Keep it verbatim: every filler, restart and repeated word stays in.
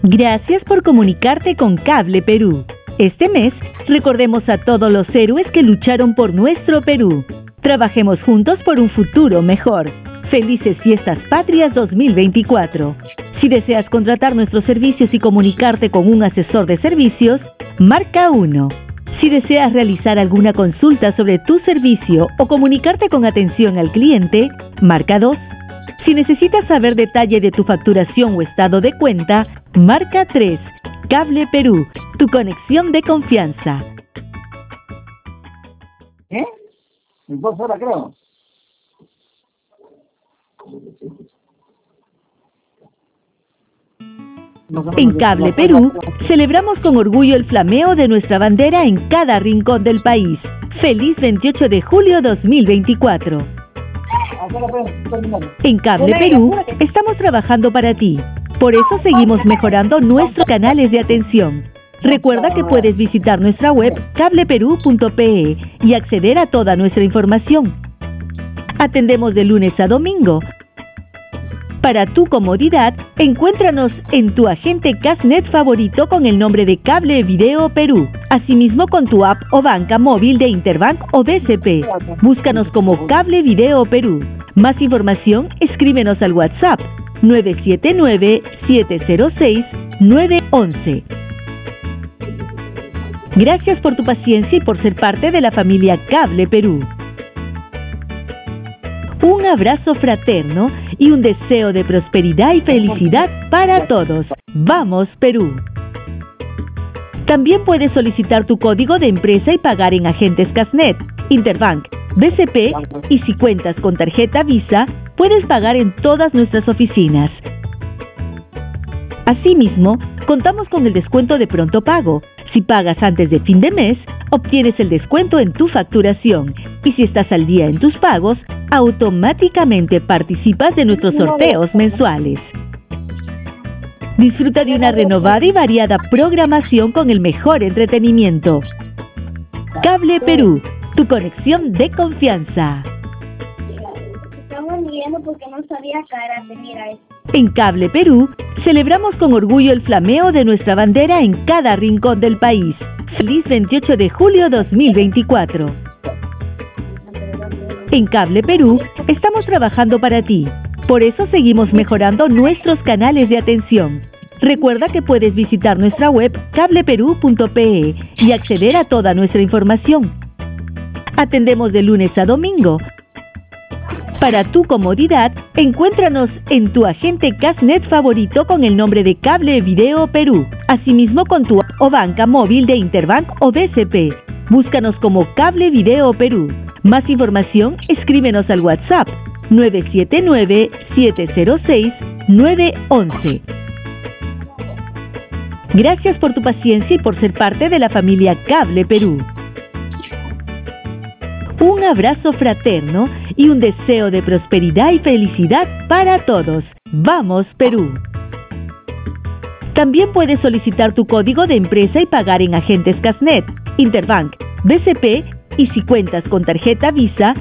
Gracias por comunicarte con Cable Perú. Este mes, recordemos a todos los héroes que lucharon por nuestro Perú. Trabajemos juntos por un futuro mejor. Felices Fiestas Patrias dos mil veinticuatro. Si deseas contratar nuestros servicios y comunicarte con un asesor de servicios, marca uno. Si deseas realizar alguna consulta sobre tu servicio o comunicarte con atención al cliente, marca dos. Si necesitas saber detalle de tu facturación o estado de cuenta, marca tres. Cable Perú, tu conexión de confianza. ¿Eh? En dos horas creo. En Cable Perú, celebramos con orgullo el flameo de nuestra bandera en cada rincón del país. Feliz veintiocho de julio dos mil veinticuatro. En Cable Perú, estamos trabajando para ti. Por eso seguimos mejorando nuestros canales de atención. Recuerda que puedes visitar nuestra web cable perú punto pe y acceder a toda nuestra información. Atendemos de lunes a domingo. Para tu comodidad, encuéntranos en tu agente Casnet favorito con el nombre de Cable Video Perú. Asimismo con tu app o banca móvil de Interbank o B C P. Búscanos como Cable Video Perú. Más información, escríbenos al WhatsApp nueve siete nueve, siete cero seis, nueve uno uno. Gracias por tu paciencia y por ser parte de la familia Cable Perú. Un abrazo fraterno y un deseo de prosperidad y felicidad para todos. ¡Vamos, Perú! También puedes solicitar tu código de empresa y pagar en agentes Casnet, Interbank, B C P y si cuentas con tarjeta Visa, puedes pagar en todas nuestras oficinas. Asimismo, contamos con el descuento de pronto pago. Si pagas antes de fin de mes, obtienes el descuento en tu facturación. Y si estás al día en tus pagos, automáticamente participas de nuestros sorteos mensuales. Disfruta de una renovada y variada programación con el mejor entretenimiento. Cable Perú, tu conexión de confianza. Estamos viendo porque no sabía karate, mira esto. En Cable Perú, celebramos con orgullo el flameo de nuestra bandera en cada rincón del país. Feliz veintiocho de julio dos mil veinticuatro. En Cable Perú, estamos trabajando para ti. Por eso seguimos mejorando nuestros canales de atención. Recuerda que puedes visitar nuestra web cable perú punto pe y acceder a toda nuestra información. Atendemos de lunes a domingo. Para tu comodidad, encuéntranos en tu agente Casnet favorito con el nombre de Cable Video Perú. Asimismo con tu app o banca móvil de Interbank o B C P. Búscanos como Cable Video Perú. Más información, escríbenos al WhatsApp nueve siete nueve, siete cero seis, nueve uno uno. Gracias por tu paciencia y por ser parte de la familia Cable Perú. Un abrazo fraterno y un deseo de prosperidad y felicidad para todos. ¡Vamos, Perú! También puedes solicitar tu código de empresa y pagar en agentes Casnet, Interbank, B C P y si cuentas con tarjeta Visa,